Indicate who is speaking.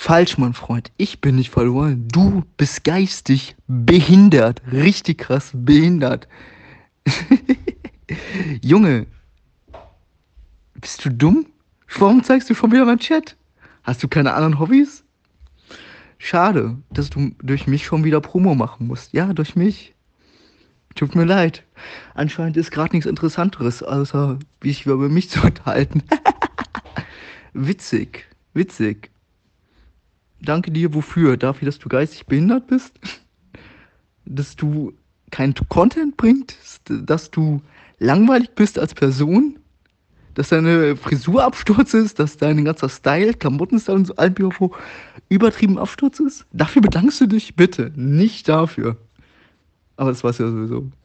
Speaker 1: Falsch, mein Freund. Ich bin nicht verloren. Du bist geistig behindert. Richtig krass behindert. Junge, bist du dumm? Warum zeigst du schon wieder meinen Chat? Hast du keine anderen Hobbys? Schade, dass du durch mich schon wieder Promo machen musst. Ja, durch mich. Tut mir leid. Anscheinend ist gerade nichts Interessanteres, außer wie sich über mich zu unterhalten. Witzig, witzig. Danke dir wofür? Dafür, dass du geistig behindert bist? Dass du keinen Content bringst? Dass du langweilig bist als Person? Dass deine Frisur Absturz ist? Dass dein ganzer Style, Klamottenstil und so Albiofo übertrieben Absturz ist? Dafür bedankst du dich bitte, nicht dafür. Aber das weißt du ja sowieso.